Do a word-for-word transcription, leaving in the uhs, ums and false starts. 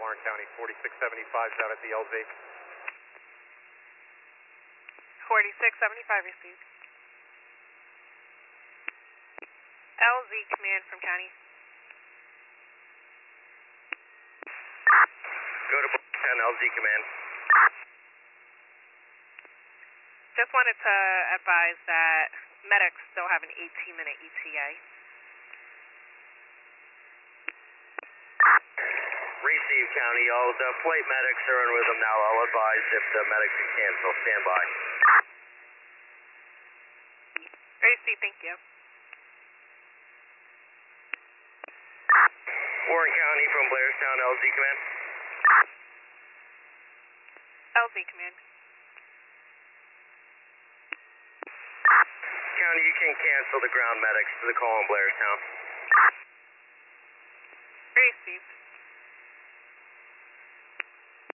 Warren County, forty-six seventy-five is out at the L Z. forty-six seventy-five received. L Z command from county. Go to ten L Z command. Just wanted to advise that medics still have an eighteen minute E T A. Receive county. All the flight medics are in with them now. I'll advise if the medics can cancel. Stand by. Receive, thank you. Warren County from Blairstown, L Z command. L Z command. County, you can cancel the ground medics to the call in Blairstown. Received.